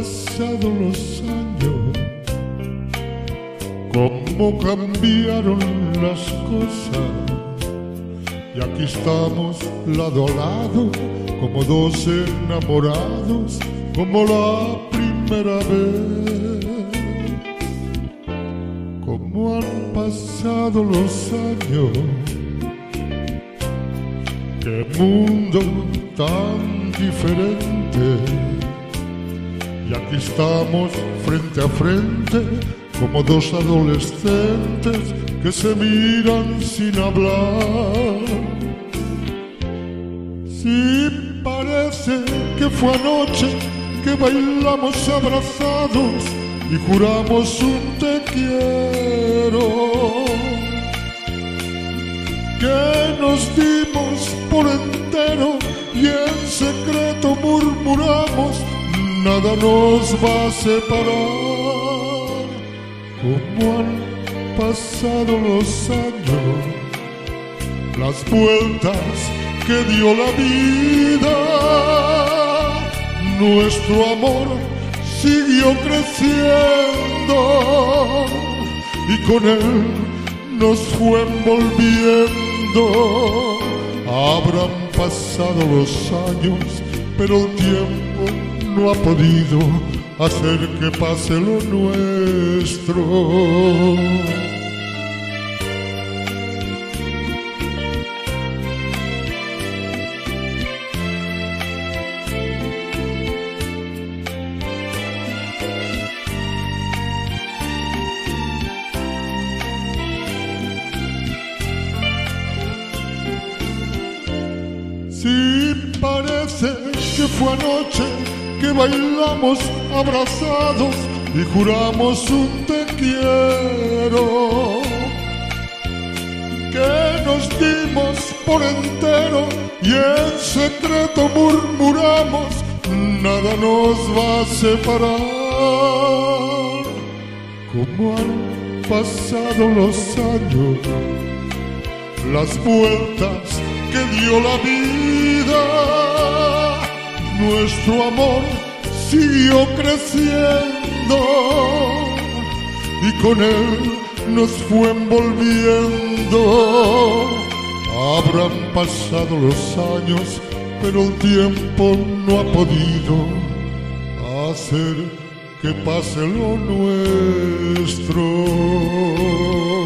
pasado los años, cómo cambiaron las cosas, y aquí estamos lado a lado, como dos enamorados, como la primera vez. Cómo han pasado los años, qué mundo tan diferente, y aquí estamos frente a frente, como dos adolescentes que se miran sin hablar. Sí, parece que fue anoche que bailamos abrazados y juramos un te quiero, que nos dimos por entero y en secreto murmuramos: nada nos va a separar. Cómo han pasado los años, las vueltas que dio la vida, nuestro amor siguió creciendo y con él nos fue envolviendo. Habrán pasado los años, pero el tiempo no ha podido hacer que pase lo nuestro. Sí, parece que fue anoche que bailamos abrazados y juramos un te quiero, que nos dimos por entero y en secreto murmuramos: nada nos va a separar. Cómo han pasado los años, las vueltas que dio la vida, nuestro amor siguió creciendo y con él nos fue envolviendo. Habrán pasado los años, pero el tiempo no ha podido hacer que pase lo nuestro.